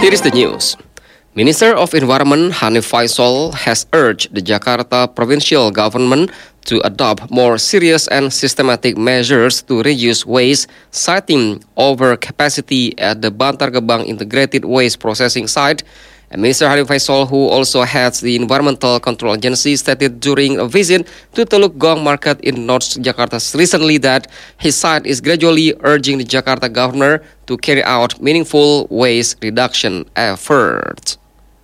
Here is the news. Minister of Environment Hanif Faisal has urged the Jakarta provincial government to adopt more serious and systematic measures to reduce waste, citing overcapacity at the Bantar Gebang Integrated Waste Processing Site. And Minister Hanif Faisal, who also heads the Environmental Control Agency, stated during a visit to Teluk Gong Market in North Jakarta recently that his site is gradually urging the Jakarta governor to carry out meaningful waste reduction efforts.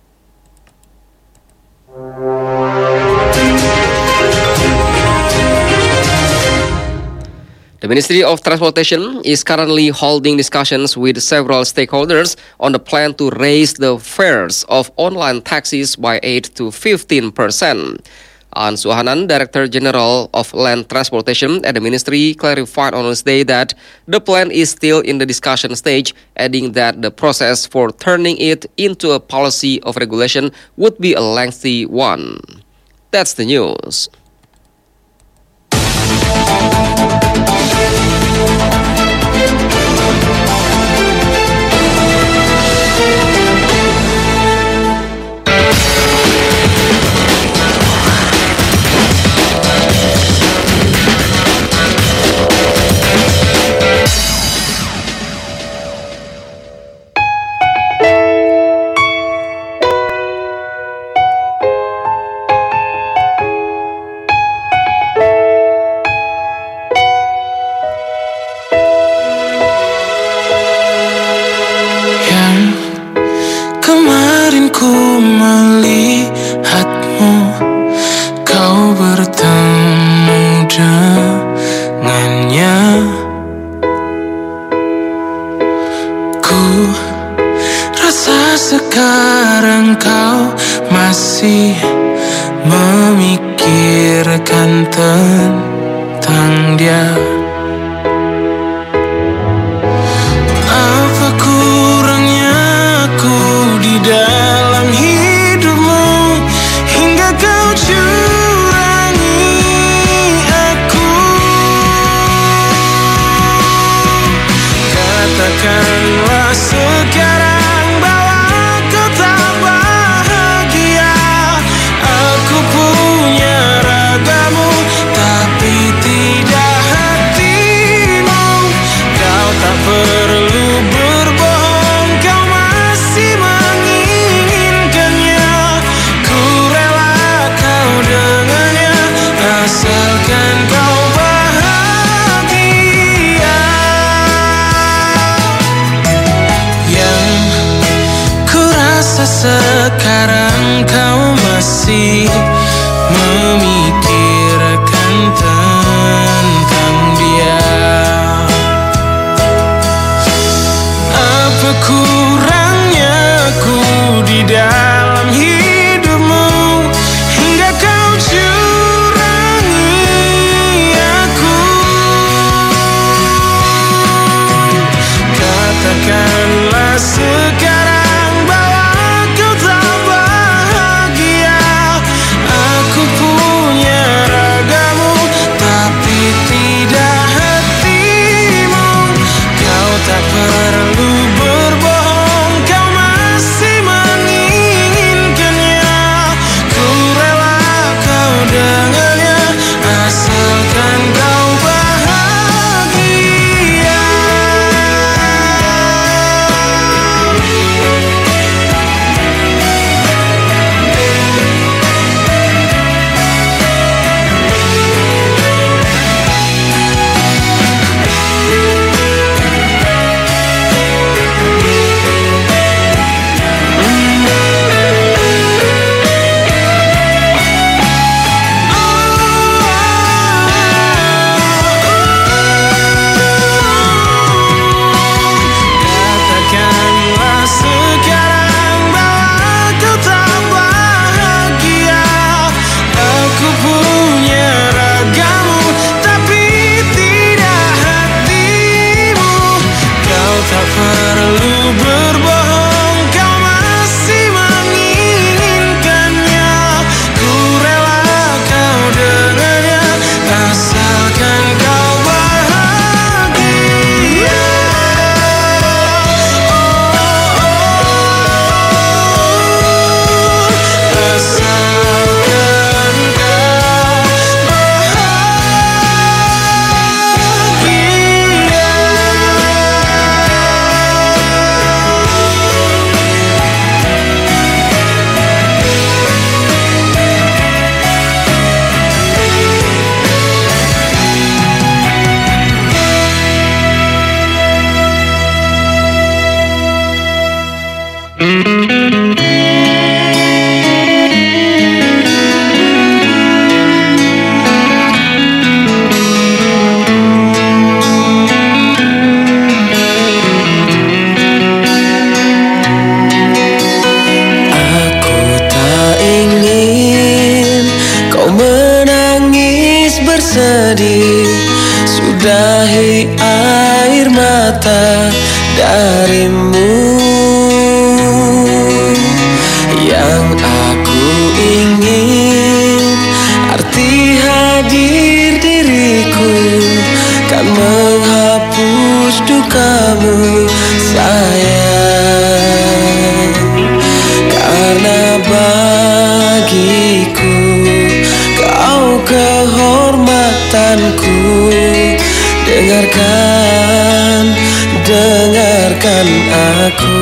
The Ministry of Transportation is currently holding discussions with several stakeholders on the plan to raise the fares of online taxis by 8 to 15%. An Suhanan, Director General of Land Transportation at the Ministry, clarified on Wednesday that the plan is still in the discussion stage, adding that the process for turning it into a policy of regulation would be a lengthy one. That's the news. Ku melihatmu, kau bertemu dengannya. Ku rasa sekarang kau masih memikirkan tentang dia. Apa kurangnya aku di dalam hidupmu hingga kau curangi aku? Katakanlah sekarang bahwa kau tak bahagia. Aku punya ragamu tapi tidak hatimu. Kau tak perlu berbohong, kau masih menginginkannya. Ku rela kau dengannya, asalkan kau bahagia. Yang ku rasa sekarang kau masih memikirkan tentang dia. Apa kurangnya aku di dalam hidupmu hingga kau curangi aku? Katakanlah sekarang bahwa kau tak bahagia. Aku punya ragamu tapi tidak hatimu. Kau tak perlu berbohong, kau masih menginginkannya. Ku rela kau dengannya, asalkan kau bahagia. mata darimu. Yang aku ingin arti hadir diriku kan menghapus dukamu sayang. Karena bagiku kau kehormatanku. Dengarkan aku.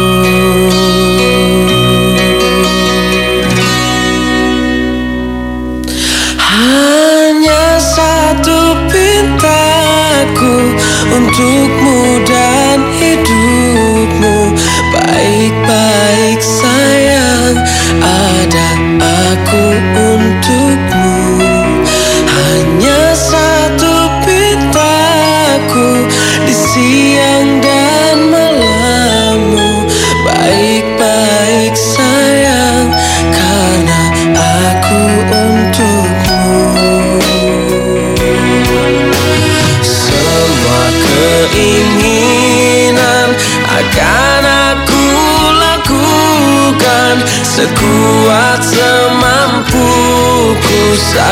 Hanya satu pintaku untukmu dan hidupmu. Baik-baik sayang, ada aku untukmu. Hanya satu pintaku di siang dan malammu. Baik-baik sayang, karena aku untukmu. Semua keinginan akan aku lakukan sekuat semampuku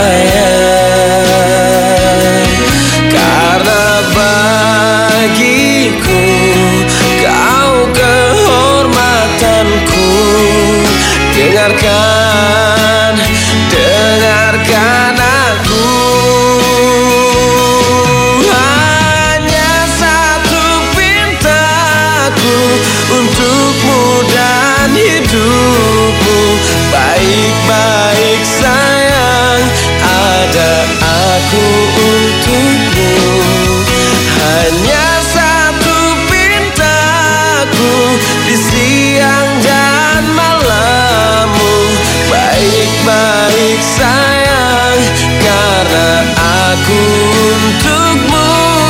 sayang. Karena bagiku kau kehormatanku. Dengarkan aku. Hanya satu pintaku untukmu dan hidupmu. Baik-baik sayang, ada aku untukmu. Hanya satu pintaku di siang dan malammu. Baik-baik sayang, karena aku untukmu.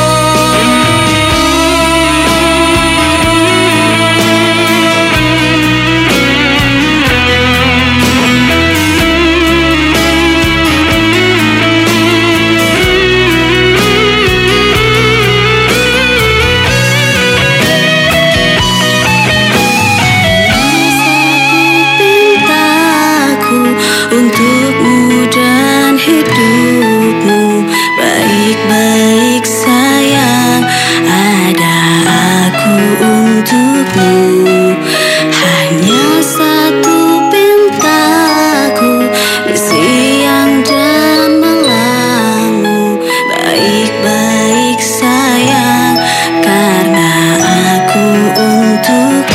Untukmu dan hidupmu. Baik-baik sayang, ada aku untukmu. Hanya satu pintaku di siang dan malammu. Baik-baik sayang, karena aku untukmu.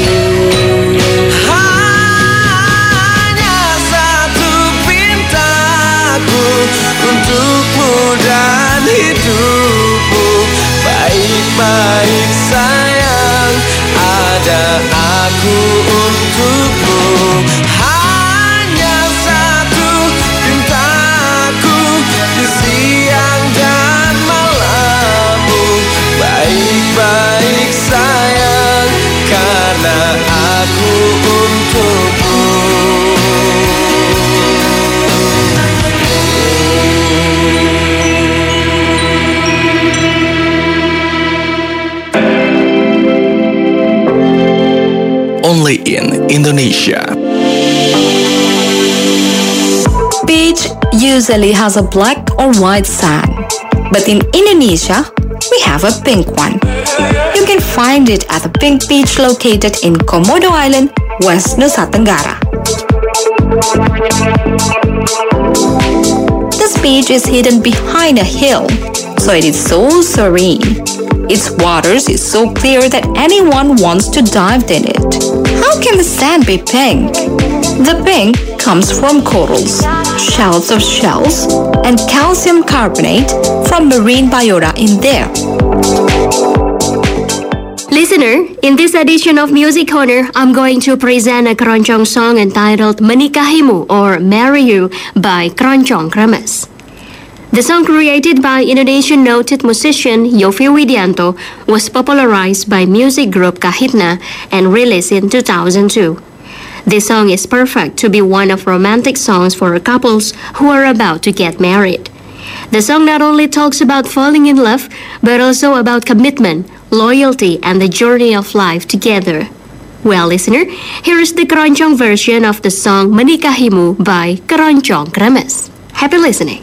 Untukmu dan hidupmu. Baik-baik sayang, ada aku untukmu. Hanya satu pintaku di siang dan malammu. Baik-baik sayang, karena aku untukmu. Only in Indonesia. Beach usually has a black or white sand, but in Indonesia, we have a pink one. You can find it at the Pink Beach located in Komodo Island, West Nusa Tenggara. This beach is hidden behind a hill, so it is so serene. Its waters is so clear that anyone wants to dive in it. How can the sand be pink? The pink comes from corals, shells of shells, and calcium carbonate from marine biota in there. Listener, in this edition of Music Corner, I'm going to present a keroncong song entitled Menikahimu or Marry You by Keroncong Kremes. The song, created by Indonesian noted musician Yovie Widianto, was popularized by music group Kahitna and released in 2002. This song is perfect to be one of romantic songs for couples who are about to get married. The song not only talks about falling in love, but also about commitment, loyalty, and the journey of life together. Well, listener, here is the keroncong version of the song Menikahimu by Keroncong Kremes. Happy listening.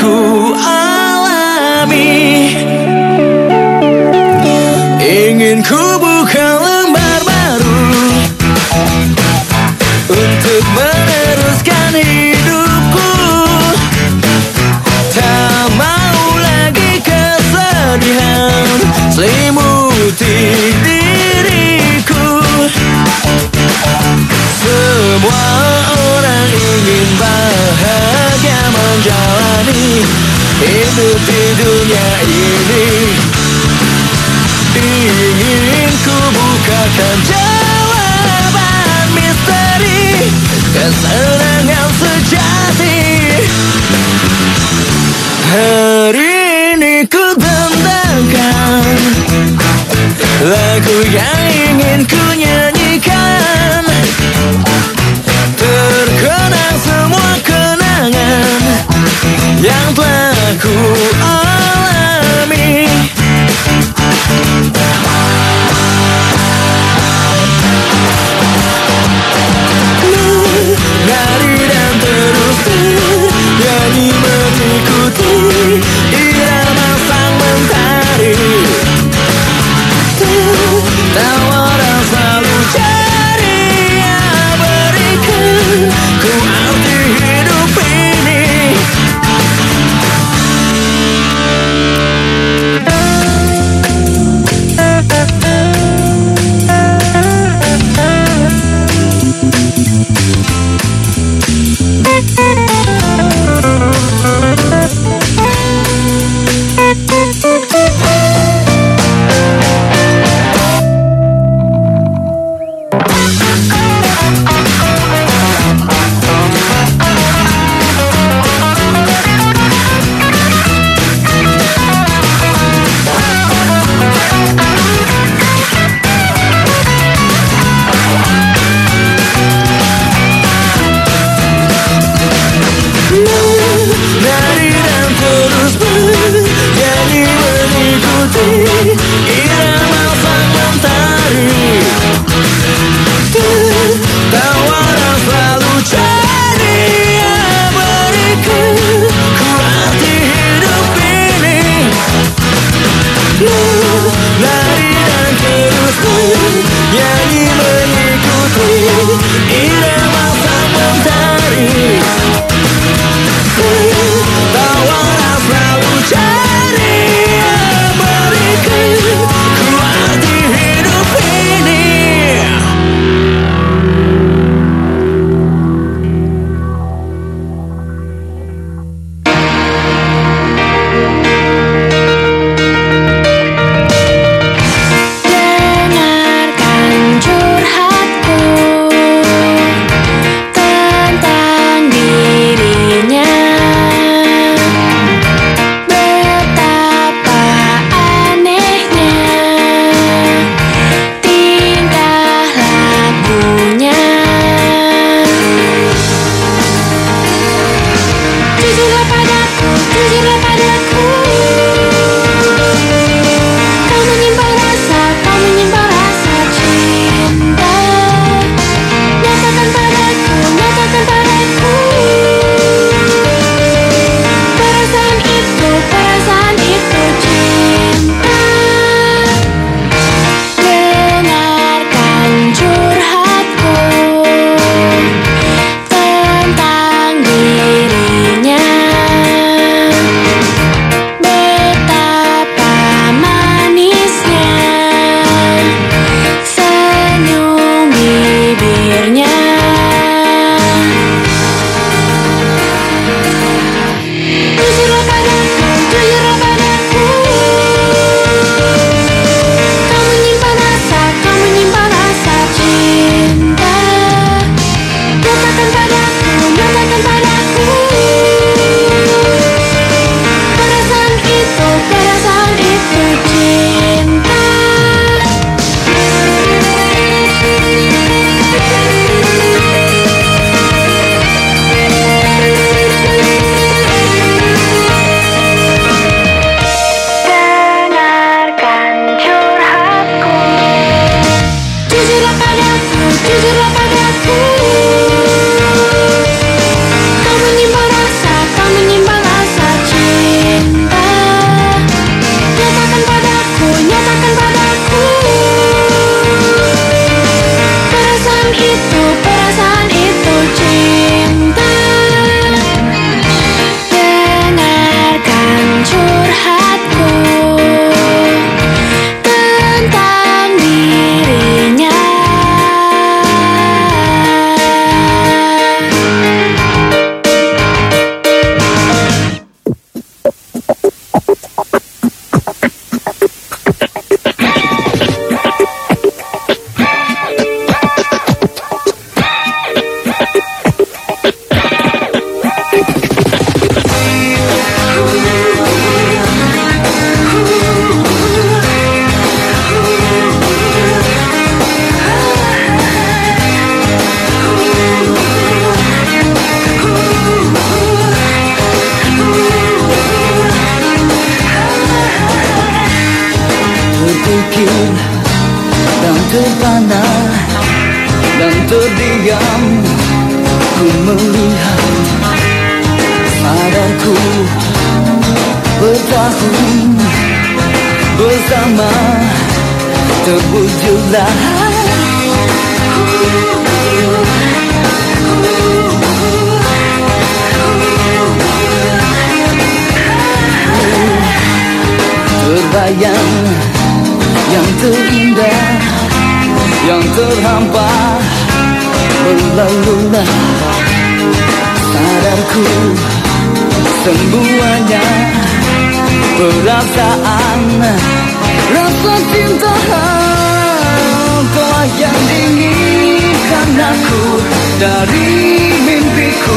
ku alami. Ingin ku buka lembar baru untuk meneruskan hidupku. Tak mau lagi kesedihan selimuti diriku. Semua orang ingin bahagia menjalani hidup di dunia ini. Ingin ku bukakan jawaban misteri kesenangan sejati. Hari ini ku tentangkan lagu yang ingin ku nyanyikan. Terkenang semua kenangan yang telah ku alami. Lari dan terus nyanyi mengikuti irama sang mentari. Tawaran selalu ceria berikan ku arti hidup ini. Lari dan terus bernyanyi mengikuti irama sang mentari. Tawaran selalu ceria berikan ku arti hidup ini. Lari dan terus bernyanyi mengikuti irama sang mentari. Tawaran selalu ceria berikan ku arti hidup ini. Dengarkan curhatku tentang dirinya. Betapa anehnya tingkah lakunya. Jujurlah padaku, jujurlah padaku. Kau menyimpan rasa cinta. Nyatakan padaku, nyatakan padaku. Perasaan itu cinta. Dengarkan curhatku tentang dirinya. Betapa manisnya senyum bibirnya. Jujurlah padaku, jujurlah padaku. Kau menyimpan rasa cinta. Nyatakan padaku, nyatakan padaku. Perasaan itu cinta. Dengarkan curhatku. Jujurlah padaku, jujurlah padaku. Kau menyimpan rasa cinta. terdiam ku melihat sadarku bertahun bersama terwujudlah terbayang yang terindah yang terhampar berlalulah sadarku semuanya perasaan rasa cinta kau yang diinginkan aku dari mimpiku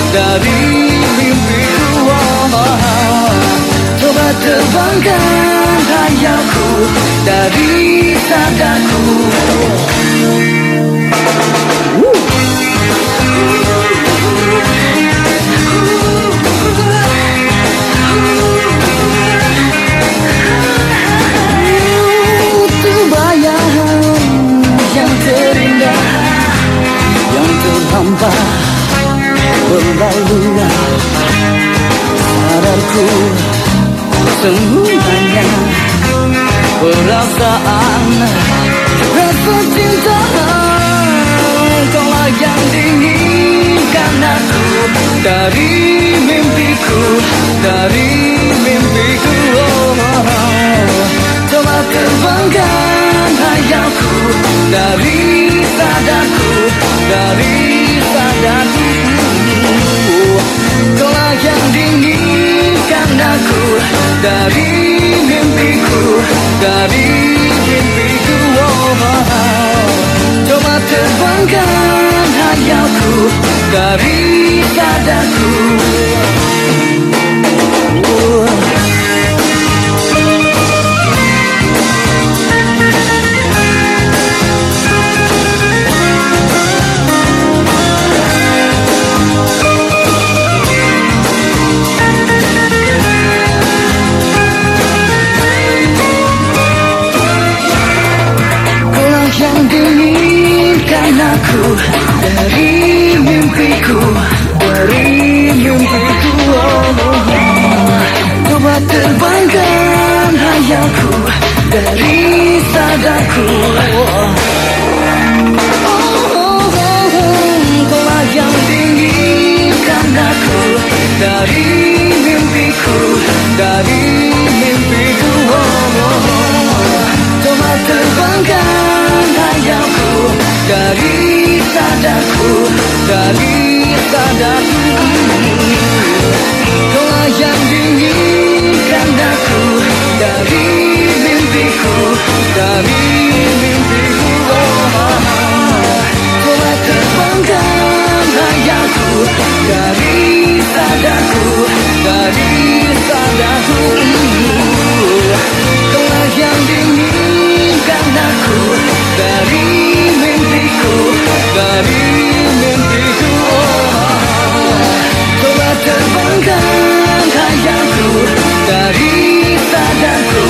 coba terbangkan hayalku dari sadarku hampa berlalulah sadarku semuanya perasaan rasa cinta kaulah yang diinginkan aku dari mimpiku coba terbangkan hayalku dari sadarku kaulah yang diinginkan aku dari mimpiku coba terbangkan hayalku dari sadarku aku dari mimpiku coba terbangkan hayalku dari sadarku kaulah yang diinginkan aku dari mimpiku coba terbangkan hayalku dari sadarku kaulah yang diinginkan aku dari mimpiku coba terbangkan hayalku dari sadarku kaulah yang diinginkan aku dari mimpiku coba terbangkan hayalku dari sadarku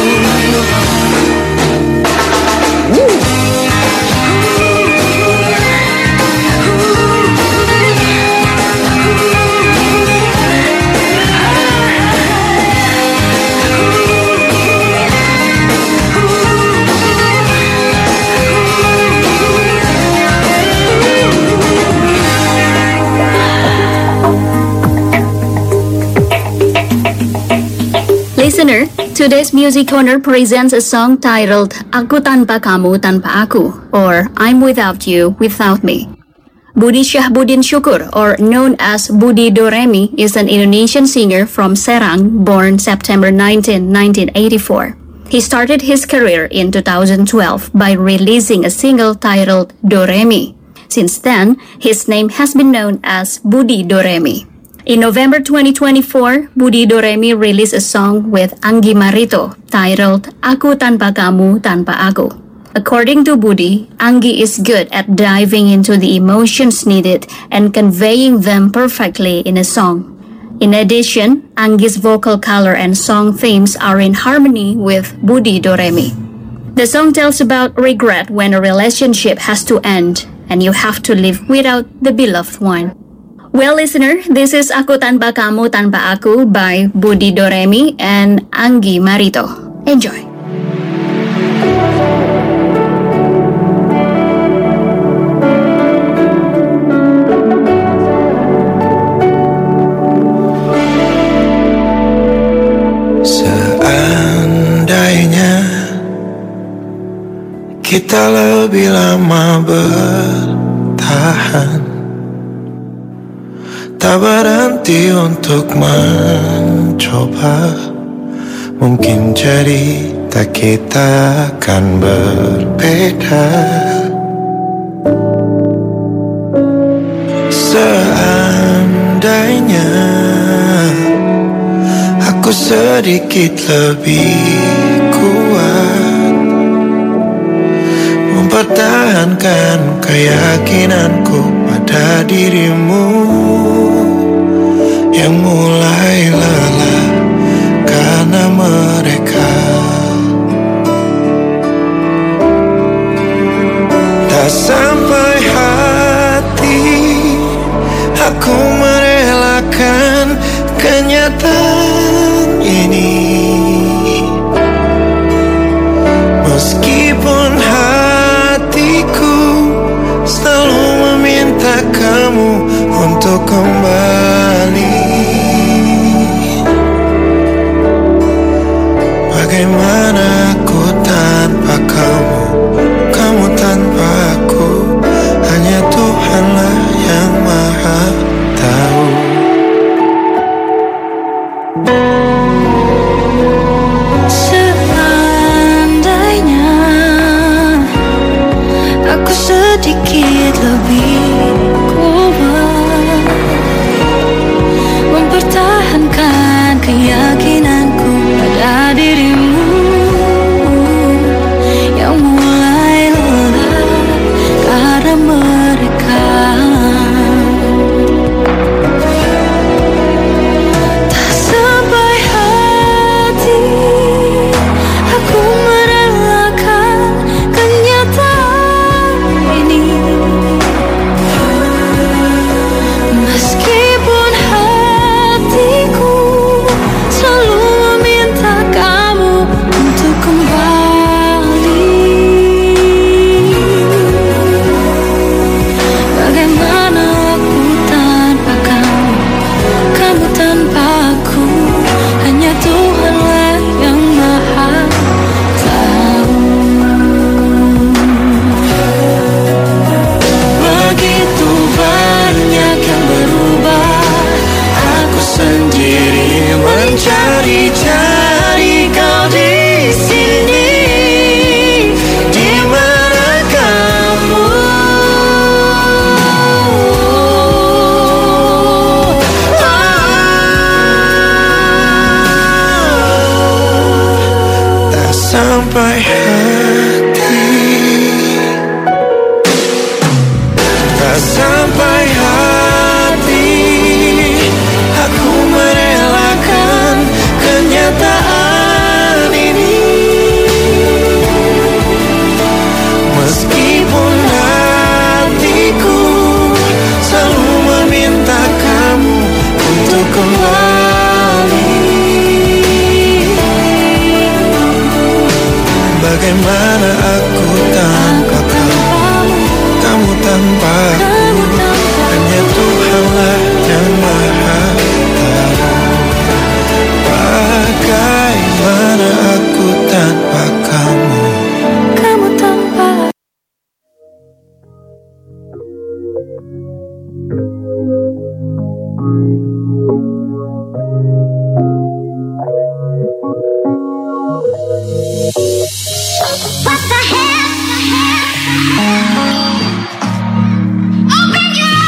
Listener, today's Music Corner presents a song titled Aku Tanpa Kamu Tanpa Aku, or I'm Without You Without Me. Budi Syahbudin Syukur, or known as Budi Doremi, is an Indonesian singer from Serang, born September 19, 1984. He started his career in 2012 by releasing a single titled Doremi. Since then, his name has been known as Budi Doremi. In November 2024, Budi Doremi released a song with Anggi Marito titled Aku Tanpa Kamu Tanpa Aku. According to Budi, Anggi is good at diving into the emotions needed and conveying them perfectly in a song. In addition, Anggi's vocal color and song themes are in harmony with Budi Doremi. The song tells about regret when a relationship has to end and you have to live without the beloved one. Well, listener, this is Aku Tanpa Kamu Tanpa Aku by Budi Doremi and Anggi Marito. Enjoy. Kita lebih lama bertahan, tak berhenti untuk mencoba. Mungkin cerita kita akan berbeda. Seandainya aku sedikit lebih kuat, mempertahankan keyakinanku pada dirimu yang mulai lelah karena mereka tak sampai hati. Aku merelakan kenyataan ini, meskipun selalu meminta kamu untuk kembali. Bagaimana aku tanpa kamu, kamu tanpa aku, hanya Tuhanlah yang maha tahu. Seandainya aku sedikit lebih kuat, mempertahankan keyakinanku pada dirimu yang mulai lelah karena mereka tak sampai hati. Aku merelakan kenyataan ini, meskipun hatiku selalu meminta kamu untuk kembali. Bagaimana aku tanpa kamu, kamu tanpa aku, hanya Tuhanlah yang maha tahu. Begitu banyak yang berubah, aku sendiri mencari-cari kau di sini. Di mana kamu? Tak sampai hati, tak sampai hati. Aku merelakan kenyataan ini, meskipun hatiku selalu meminta kamu untuk kembali. Bagaimana aku tanpa kamu, kamu tanpa aku, hanya Tuhanlah yang maha tahu. Bagaimana aku tanpa kamu, Kamu tanpa What the hell? Open your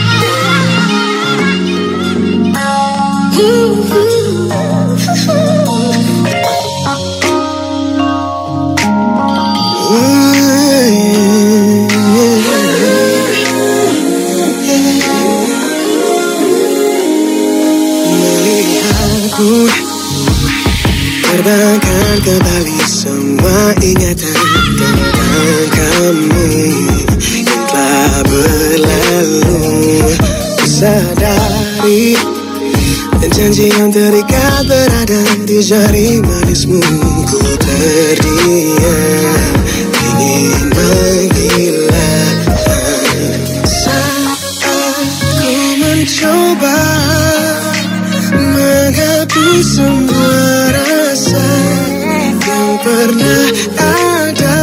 Melihatku terbangkan kembali semua ingatan tentang kamu yang telah berlalu. Ku sadari janji yang terikat berada di jari manismu. Ku terdiam, ingin menggila. Saat ku mencoba menghapus semua rasa yang pernah ada,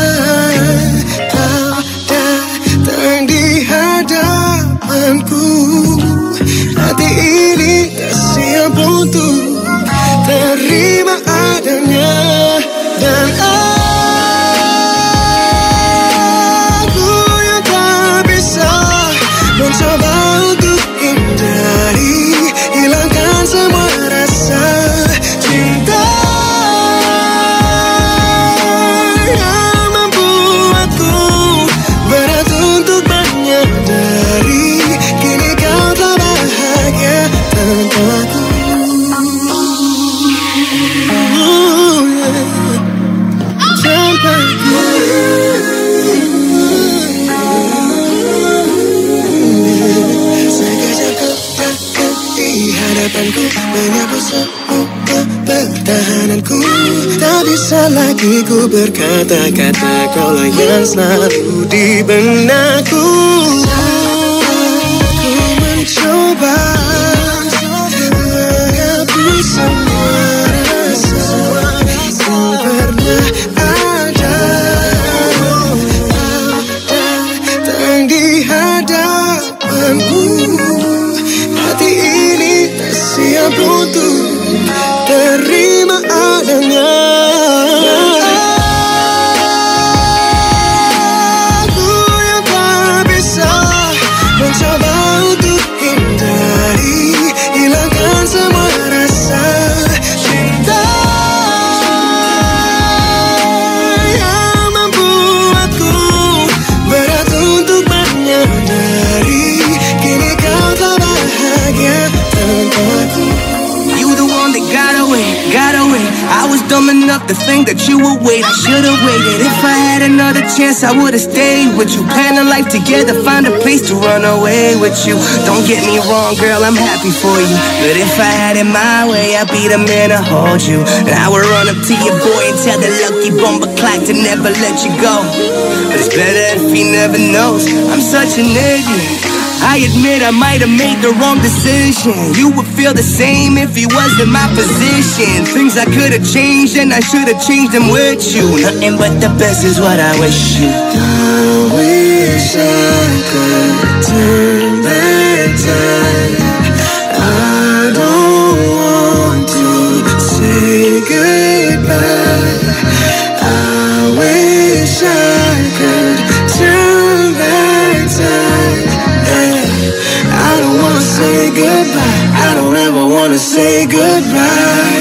kau datang di hadapanku. Hati ini tak siap untuk terima adanya, dan aku yang tak bisa mencoba untuk hindari, hilangkan semua rasa cinta yang membuatku berat untuk menyadari kini kau tak bahagia tanpaku. Menyapu semua pertahananku. Tak bisa lagi ku berkata-kata, kaulah yang selalu di benakku. Ku mencoba menghapus semua rasa yang pernah ada, datang di hadapanku. Hati ini tak siap untuk terima adanya. Aku yang tak bisa mencoba untuk hindari, hilangkan semua rasa cinta yang membuatku berat untuk menyadari kini kau tak bahagia tanpaku. You the one that got away. I was dumb enough to think that you would wait. I should've waited. If I had another chance, I would've stayed with you. Plan a life together, find a place to run away with you. Don't get me wrong, girl, I'm happy for you. But if I had it my way, I'd be the man to hold you. And I would run up to your boy and tell the lucky bomber clock to never let you go. But it's better if he never knows. I'm such an idiot. I admit I might have made the wrong decision. You would feel the same if you was in my position. Things I could have changed and I should have changed them with you. Nothing but the best is what I wish you. I wish I could turn back time. I don't want to say goodbye. I wish I could turn back time. I don't wanna say goodbye. I don't ever wanna say goodbye.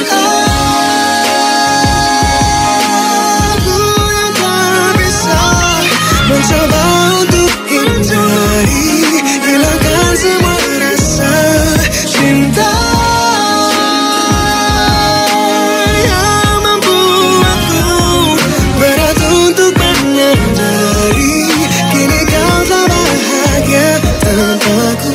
Aku yang tak bisa mencoba untuk hindari, hilangkan semua rasa cinta yang membuatku berat untuk menyadari kini kau tak bahagia tanpaku.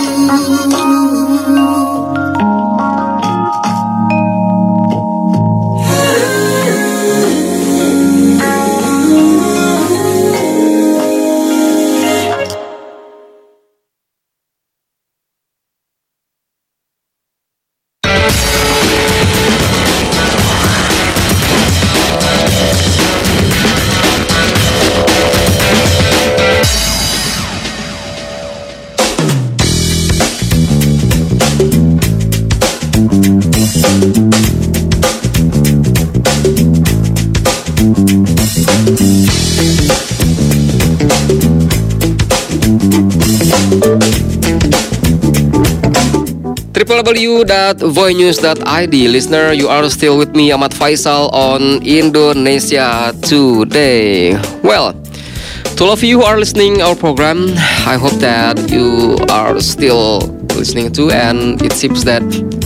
www.voinews.id. Listener, you are still with me, Ahmad Faisal, on Indonesia Today. Well, to all of you who are listening our program, I hope that you are still listening to, and it seems that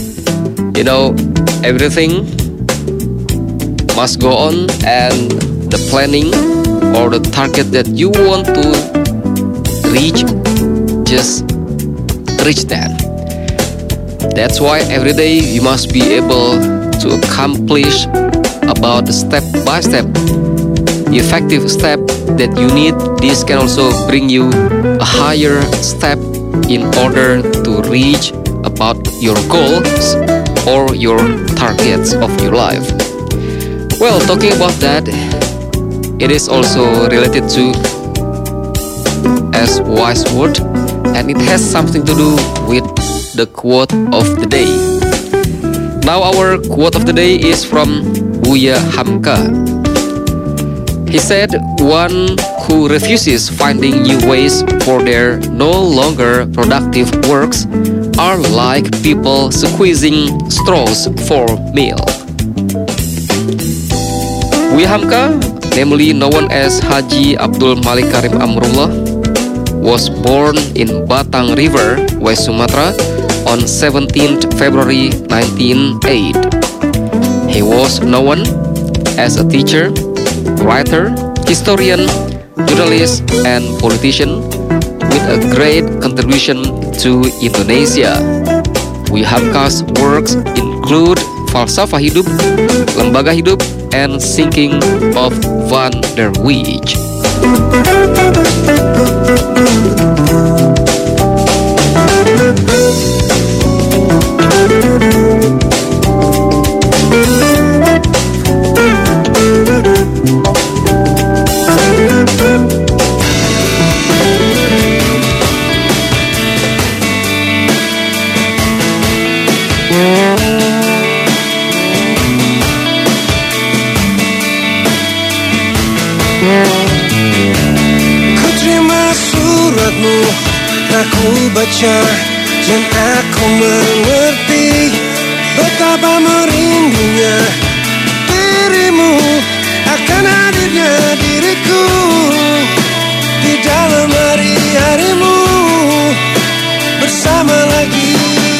everything must go on, and the planning or the target that you want to reach, just reach that. That's why every day you must be able to accomplish about the step-by-step effective step that you need. This can also bring you a higher step in order to reach about your goals or your targets of your life. Well, talking about that, it is also related to as wise word, and it has something to do with the quote of the day. Now our quote of the day is from Buya Hamka. He said, one who refuses finding new ways for their no longer productive works are like people squeezing straws for milk. Buya Hamka, namely known as Haji Abdul Malik Karim Amrullah, was born in Batang River, West Sumatra on 17th February 1908. He was known as a teacher, writer, historian, journalist, and politician with a great contribution to Indonesia. Buya Hamka's works include Falsafah Hidup, Lembaga Hidup, and Sinking of Van der Wijk. Ku terima suratmu, aku baca dan aku mengerti betapa merindunya dirimu akan hadirnya diriku di dalam hari-harimu bersama lagi.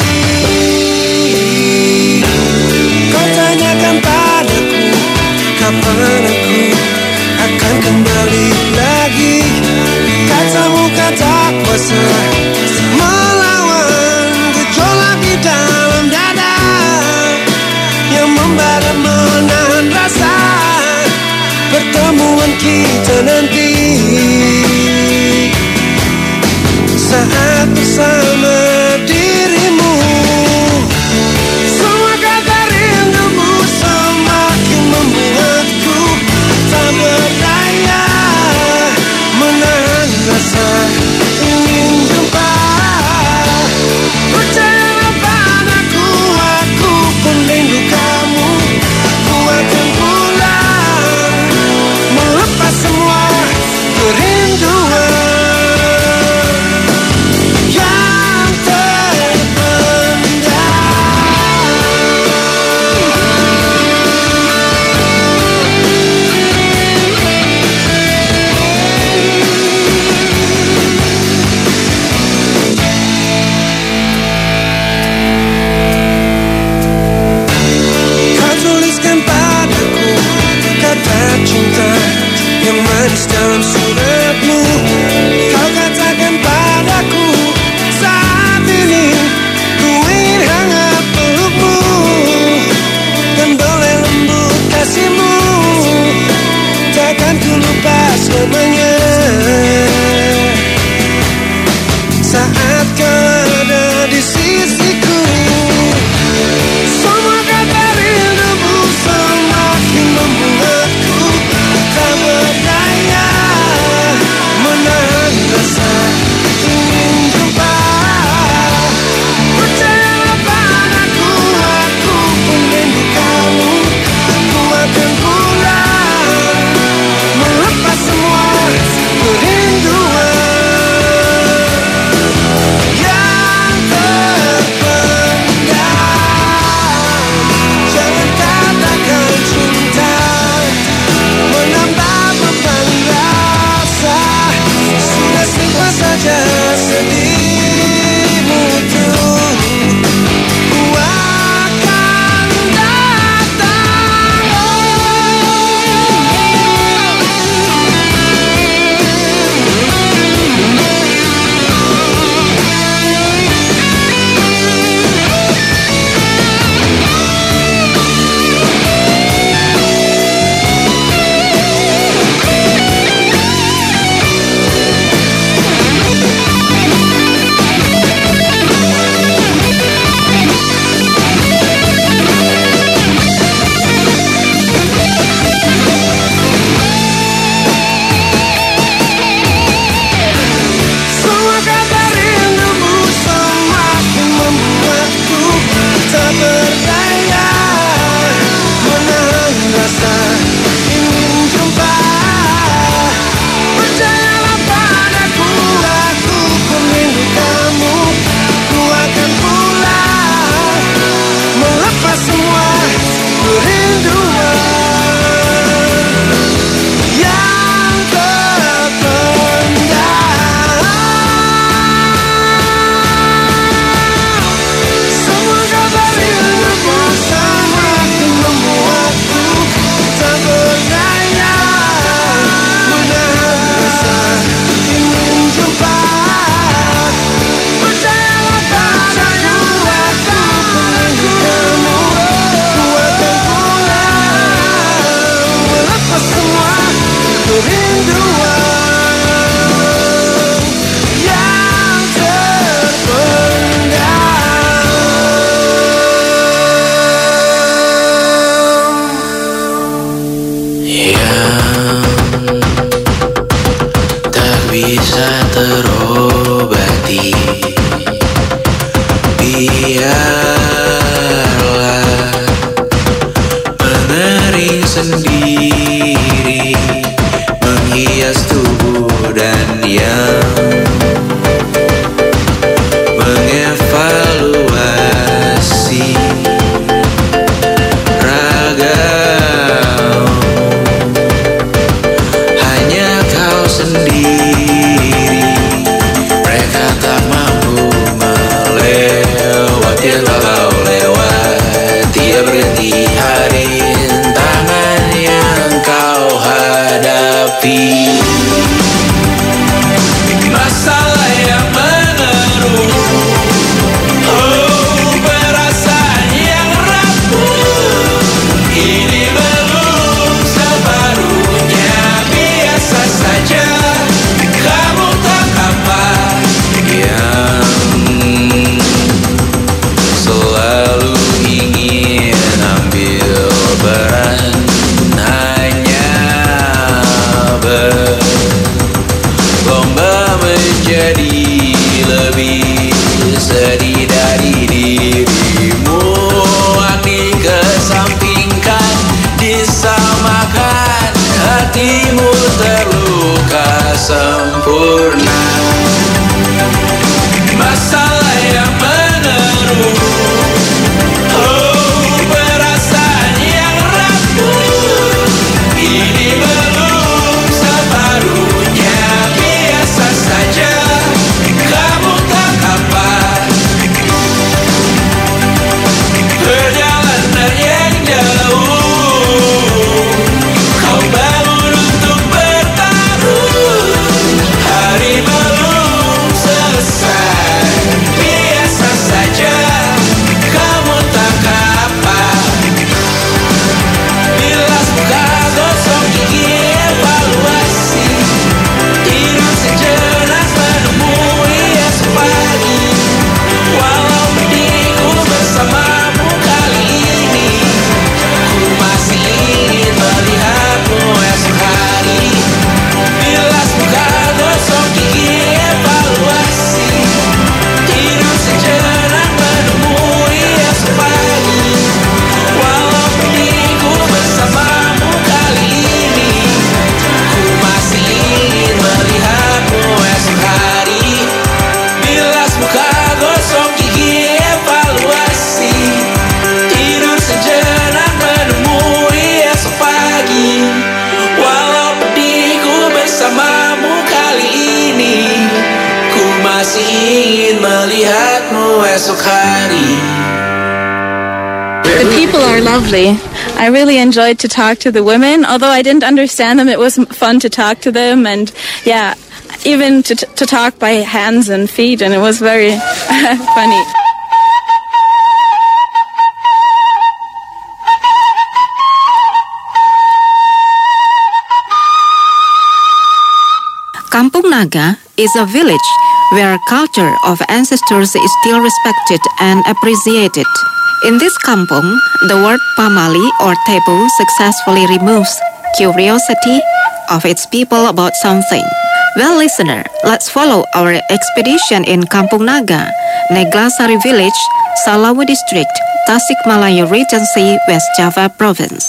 Kau tanyakan padaku kapan aku akan kembali lagi. Katamu kata kuasa melawan gejolak di dalam dada yang membara menahan rasa pertemuan kita nanti. Saat bersama dirimu, semua kata rindumu semakin membuatku tak berdaya menahan rasa ingin jumpa. Percayalah padaku, aku pun rindu kamu. Ku akan pulang melepas semua kerinduan yang terpendam. Kau tuliskan padaku kata cinta yang manis dalam suratmu. Kau katakan padaku saat ini ku ingin hangat pelukmu dan boleh lembut kasihmu. Takkan ku lupa selamanya. Saat kau ada di sisiku, semua kata rindumu semakin membuatku tak berdaya menahan rasa ingin jumpa. Percayalah padaku, aku pun rindu kamu. Ku akan pulang melepas semua kerinduan yang terpendam. terobati. Biarlah mengering sendiri, menghias tubuh dan yang mengevaluasi ragamu. Hanya kau sendiri, mereka tak mampu melewati walau lewat tiap berganti hari, tangan yang kau hadapi. Masalah yang mengeruh, oh perasaan yang rapuh, ini belum separuhnya. Biasa saja, kamu tak apa yang selalu ingin ambil peran, hanya berlomba menjadi lebih sedih dari dirimu. Dikesampingkan, disamakan, hatimu terluka sempurna. Masalah yang meneru, oh perasaan yang rapuh, ini belum separuhnya. Biasa saja, kamu tak apa. Perjalanan yang jauh, kau bangun untuk bertaruh. Hari belum selesai, biasa saja, kamu tak apa. Bilas muka, gosok gigi, evaluasi, tidur sejenak, menemui esok pagi. Walau pedihku bersamamu kali ini, ku masih ingin melihatmu esok hari. Bilas muka, gosok gigi, evaluasi, tidur sejenak, menemui esok pagi. Walau pedihku bersamamu kali ini, ku masih ingin melihatmu esok hari. Bilas muka, gosok gigi, evaluasi, tidur sejenak, menemui esok pagi. Walau pedihku bersamamu kali ini, ku masih ingin melihatmu esok hari. The people are lovely. I really enjoyed to talk to the women. Although I didn't understand them, it was fun to talk to them, and yeah, even to talk by hands and feet, and it was very funny. Kampung Naga is a village where culture of ancestors is still respected and appreciated. In this kampung, the word pamali or taboo successfully removes curiosity of its people about something. Well, listener, let's follow our expedition in Kampung Naga, Neglasari Village, Salawu District, Tasikmalaya Regency, West Java Province.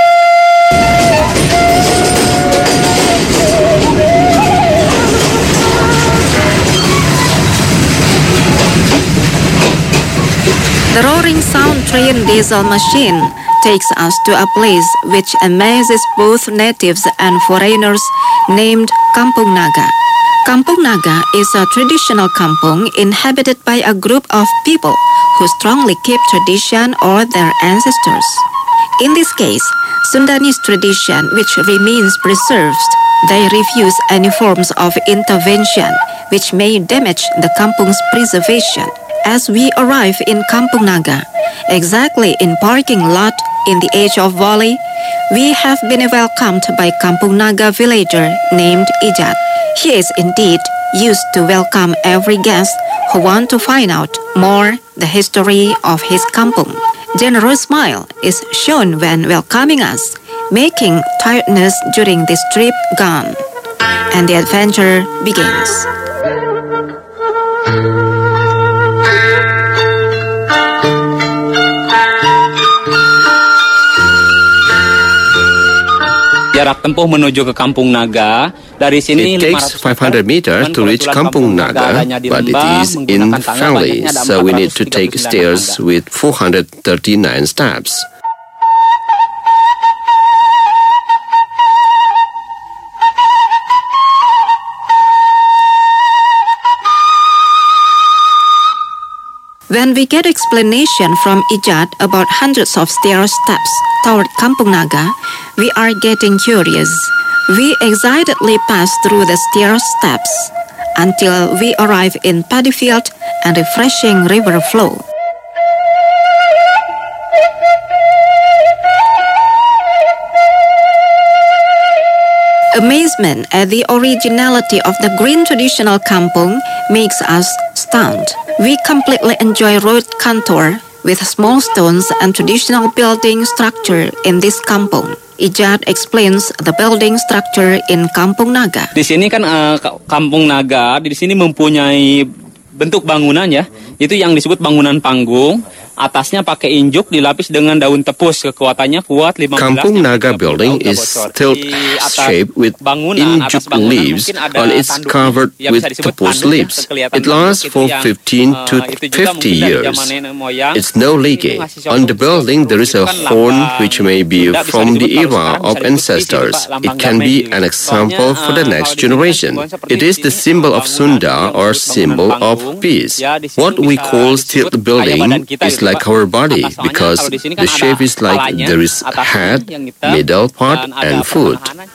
The roaring sound train diesel machine takes us to a place which amazes both natives and foreigners named Kampung Naga. Kampung Naga is a traditional kampung inhabited by a group of people who strongly keep tradition or their ancestors. In this case, Sundanese tradition which remains preserved. They refuse any forms of intervention which may damage the kampung's preservation. As we arrive in Kampung Naga, exactly in parking lot in the edge of valley, we have been welcomed by Kampung Naga villager named Ijat. He is indeed used to welcome every guest who want to find out more the history of his kampung. Generous smile is shown when welcoming us, making tiredness during this trip gone. And the adventure begins. Jarak tempuh menuju ke Kampung Naga dari sini It takes 500 meters to reach Kampung Naga, but it is in valley, so we need to take stairs with 439 steps. When we get explanation from Ijat about hundreds of stair steps toward Kampung Naga, we are getting curious. We excitedly pass through the stair steps until we arrive in paddy field and refreshing river flow. Amazement at the originality of the green traditional kampung makes us stunned. We completely enjoy road contour with small stones and traditional building structure in this kampung. Ijat explains the building structure in Kampung Naga. Di sini kan Kampung Naga di sini mempunyai bentuk bangunan ya, itu yang disebut bangunan panggung. Atasnya pakai injuk dilapis dengan daun tepus, kekuatannya kuat 15. Kampung Naga building is stilt shaped with injuk leaves and it's covered with tepus leaves. It lasts for 15 to 50 years. It's no leaking. On the building there is a horn which may be from the era of ancestors. It can be an example for the next generation. It is the symbol of Sunda or symbol of peace. What we call stilt building is like our body because the shape is like there is head, middle part, and foot.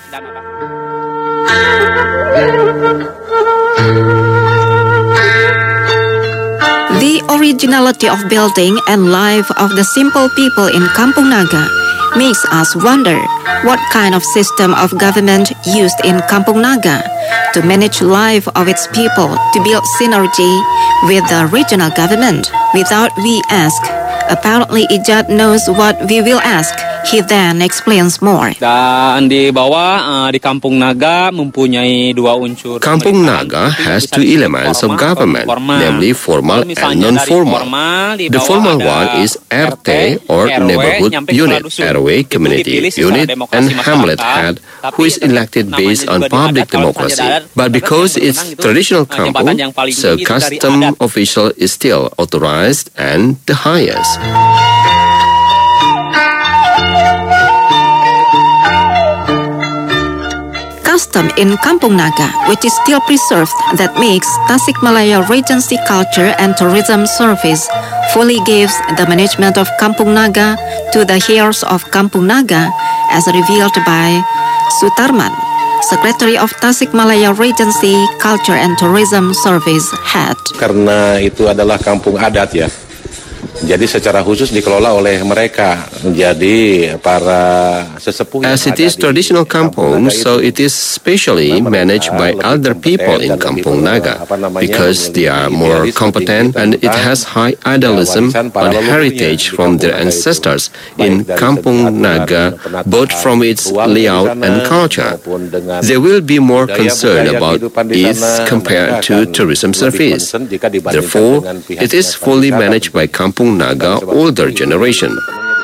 The originality of building and life of the simple people in Kampung Naga makes us wonder what kind of system of government used in Kampung Naga to manage life of its people to build synergy with the regional government. Without we ask, apparently Ijat knows what we will ask. He then explains more. Dan di bawah di Kampung Naga mempunyai dua unsur. Kampung Naga has two elements of government, namely formal and non-formal. The formal one is RT or neighborhood unit, RW community unit, and hamlet head, who is elected based on public democracy. But because it's traditional kampung, so custom official is still authorized and the highest. Custom in Kampung Naga, which is still preserved, that makes Tasikmalaya Regency Culture and Tourism Service fully gives the management of Kampung Naga to the heirs of Kampung Naga, as revealed by Sutarman, Secretary of Tasikmalaya Regency Culture and Tourism Service Head. Karena itu adalah kampung adat ya. Jadi secara khusus dikelola oleh mereka, jadi para sesepuh. As it is traditional kampung, so it is specially managed by elder people in Kampung Naga because they are more competent and it has high idealism and heritage from their ancestors in Kampung Naga, both from its layout and culture. They will be more concerned about it compared to tourism service. Therefore, it is fully managed by Kampung Naga older generation.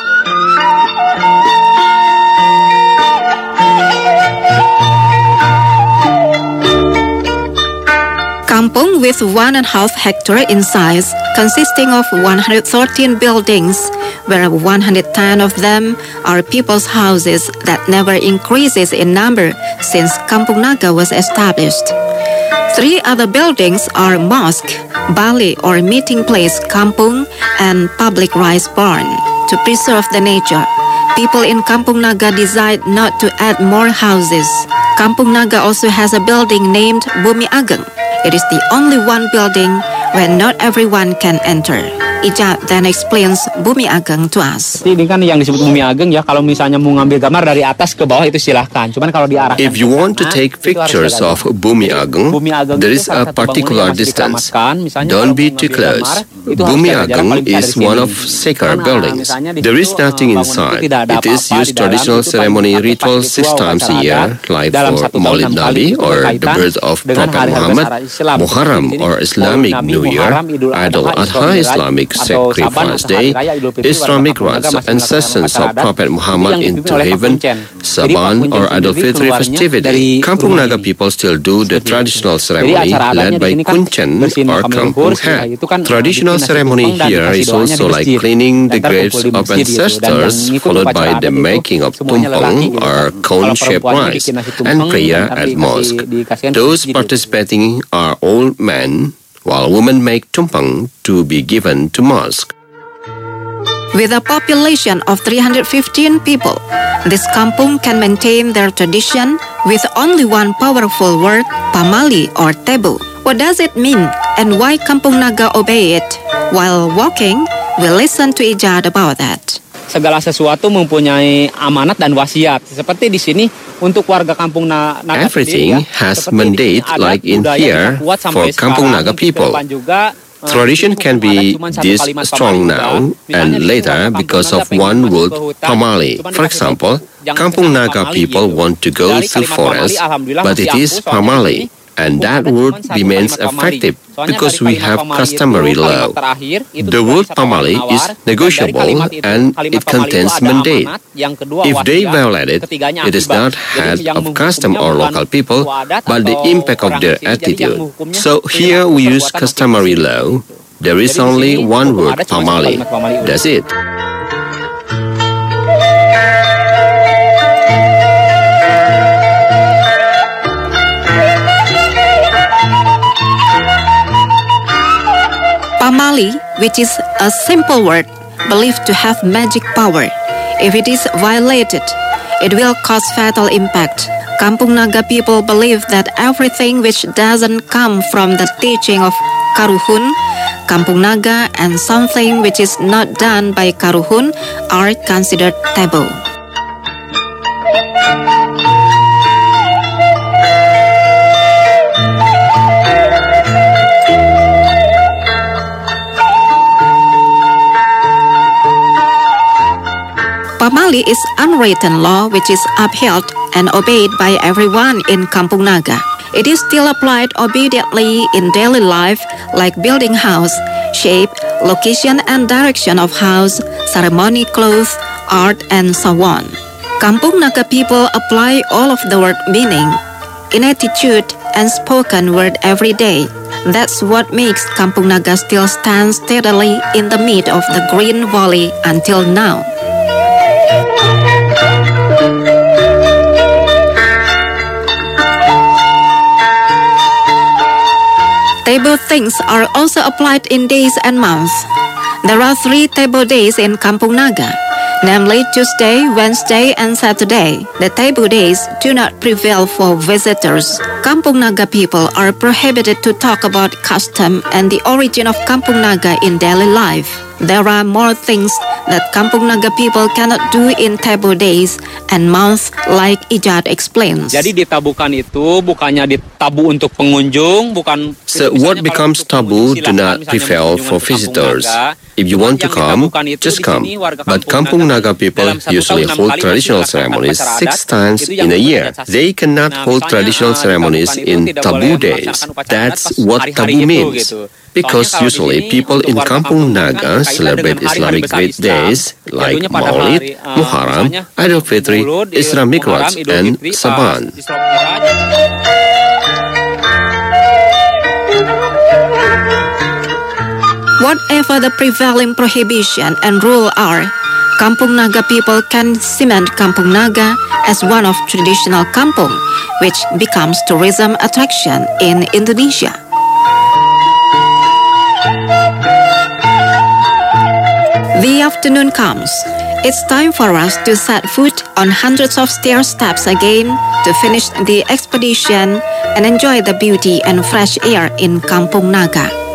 Kampung with 1.5 hectare in size, consisting of 113 buildings, where 110 of them are people's houses that never increases in number since Kampung Naga was established. 3 other buildings are mosque, Bali or meeting place kampung, and public rice barn. To preserve the nature, people in Kampung Naga decide not to add more houses. Kampung Naga also has a building named Bumi Ageng. It is the only one building where not everyone can enter. Ijat then explains Bumi Ageng to us. Ini kan yang disebut Bumi Ageng ya, kalau misalnya mau ngambil gambar dari atas ke bawah itu silahkan. Cuman kalau diarahkan if you want to take pictures of Bumi Ageng, there is a particular distance. Don't be too close. Bumi Ageng is one of sacred buildings. There is nothing inside. It is used traditional ceremony ritual 6 times a year, like for Maulid Nabi or the birth of Prophet Muhammad, Muharram or Islamic New Year, Idul Adha Islamic Sacrifice Day, Islamic rites and sessions of Prophet Muhammad into heaven, Saban or Idul Fitri festivity. Kampung Naga people still do the traditional ceremony led by Kuncen or Kampung Hat. Traditional ceremony here is also like cleaning the graves of ancestors, followed by the making of tumpeng or cone-shaped rice and prayer at mosque. Those participating are old men, while women make tumpeng to be given to mosque. With a population of 315 people, this kampung can maintain their tradition with only one powerful word, pamali or tebu. What does it mean and why Kampung Naga obey it? While walking, we'll listen to Ijat about that. Segala sesuatu mempunyai amanat dan wasiat. Seperti di sini untuk warga Kampung Naga. Everything has mandate like in here for Kampung Naga people. Tradition can be this strong now and later because of one word, pamali. For example, Kampung Naga people want to go to forest, but it is pamali. And that word remains effective because we have customary law. The word pamali is negotiable and it contains mandate. If they violate it, it is not head of custom or local people, but the impact of their attitude. So here we use customary law. There is only one word, pamali. That's it. Pamali, which is a simple word, believed to have magic power. If it is violated, it will cause fatal impact. Kampung Naga people believe that everything which doesn't come from the teaching of Karuhun, Kampung Naga, and something which is not done by Karuhun are considered taboo. Pamali is unwritten law which is upheld and obeyed by everyone in Kampung Naga. It is still applied obediently in daily life like building house, shape, location and direction of house, ceremony clothes, art and so on. Kampung Naga people apply all of the word meaning in attitude and spoken word every day. That's what makes Kampung Naga still stand steadily in the mid of the Green Valley until now. Table things are also applied in days and months. There are 3 table days in Kampung Naga, namely Tuesday, Wednesday, and Saturday. The table days do not prevail for visitors. Kampung Naga people are prohibited to talk about custom and the origin of Kampung Naga in daily life. There are more things that Kampung Naga people cannot do in taboo days and months like Ijat explains. Jadi ditabukan itu bukannya ditabu untuk pengunjung, bukan. So what becomes taboo do not prevail for visitors. If you want to come, just come. But Kampung Naga people usually hold traditional ceremonies 6 times in a year. They cannot hold traditional ceremonies in taboo days. That's what taboo means. Because usually people in Kampung Naga celebrate Islamic great days like Maulid, Muharram, Idul Fitri, Islamic rites, and Saban. Whatever the prevailing prohibition and rule are, Kampung Naga people can cement Kampung Naga as one of traditional kampung, which becomes tourism attraction in Indonesia. The afternoon comes. It's time for us to set foot on hundreds of stair steps again to finish the expedition and enjoy the beauty and fresh air in Kampung Naga.